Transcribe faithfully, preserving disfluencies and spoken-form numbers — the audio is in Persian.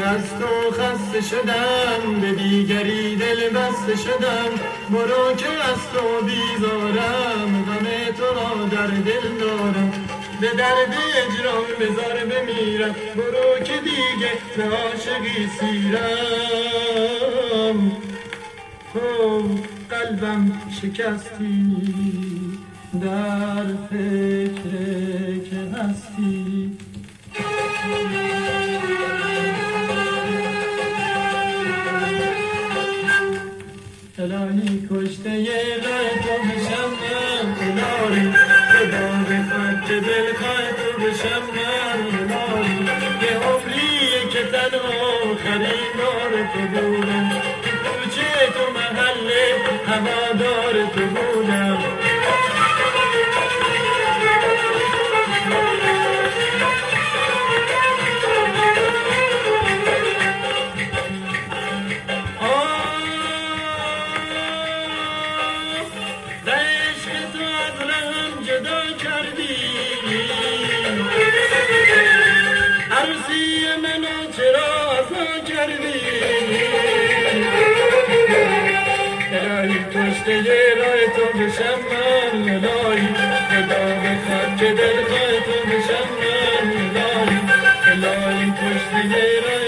از تو خسته شدم، به دیگری دل بسته شدم. برو که از تو بیزارم، غم تو را در دل دارم. به درد اجرام بذار بمیرم، برو که دیگه به عاشقی سیرم. تو قلبم شکستی، در فکر که هستی. الهی کشته یه رای تو بشم من، الهی خدا بخواد که دل خواه تو بشم من. الهی یه عمریه که تنها خریدار تو بودم، تو کوچه تو محله هوادار تو بودم. عروسی منو چرا ازا کردی؟ الهی کشته یه رای تو بشم من، الهی خدا بخواد که دل خواه تو بشم من. الهی الهی کشته یه رای